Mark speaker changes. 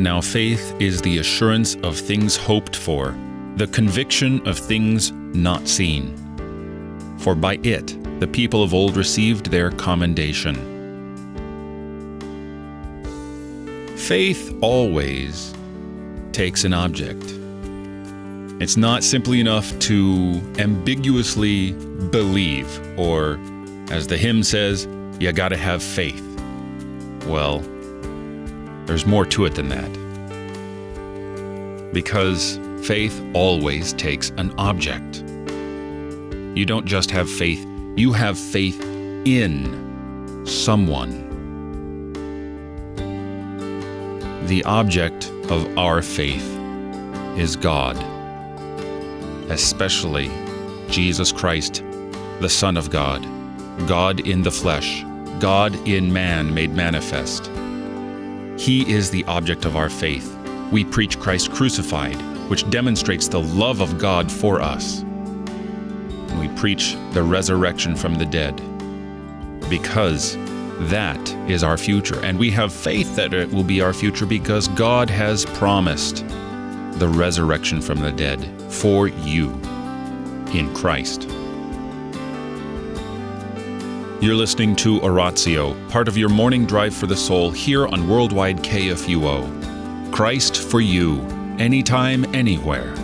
Speaker 1: Now faith is the assurance of things hoped for, the conviction of things not seen. For by it the people of old received their commendation. Faith always takes an object. It's not simply enough to ambiguously believe, or, as the hymn says, you gotta have faith. Well, there's more to it than that. Because faith always takes an object. You don't just have faith, you have faith in someone. The object of our faith is God, especially Jesus Christ, the Son of God, God in the flesh, God in man made manifest. He is the object of our faith. We preach Christ crucified, which demonstrates the love of God for us. We preach the resurrection from the dead, because that is our future. And we have faith that it will be our future because God has promised the resurrection from the dead for you in Christ. You're listening to Oratio, part of your morning drive for the soul here on Worldwide KFUO. Christ for you, anytime, anywhere.